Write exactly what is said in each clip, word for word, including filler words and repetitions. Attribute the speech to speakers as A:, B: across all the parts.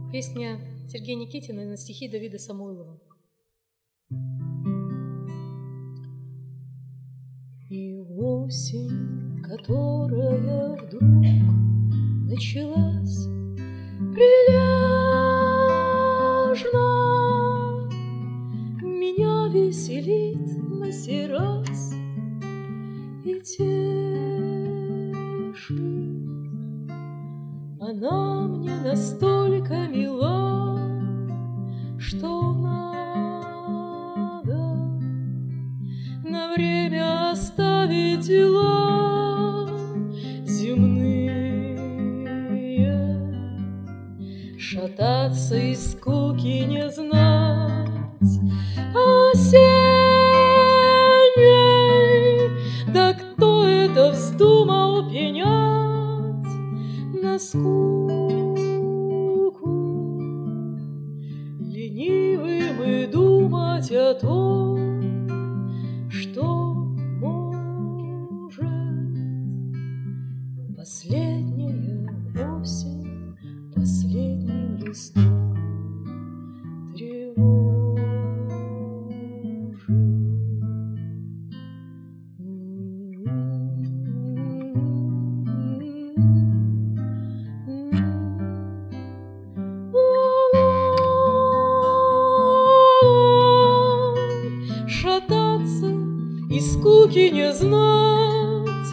A: Песня Сергея Никитина на стихи Давида Самойлова. И осень, которая вдруг началась прилежно, меня веселит на сей раз и тешит. Она мне настолько мила, что надо на время оставить дела земные, шататься и скуки не знать осенней. Да кто это вздумал пенять на скуку, ленивым и думать о том, что может последняя осень последним листом тревожит. Шататься и скуки не знать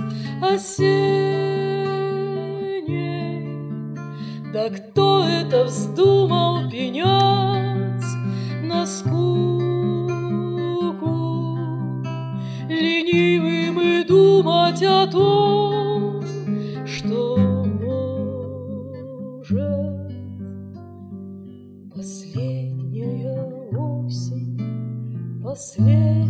A: осенней. Да кто это вздумал пенять на скуку, ленивым и думать о том, что может последняя осень последняя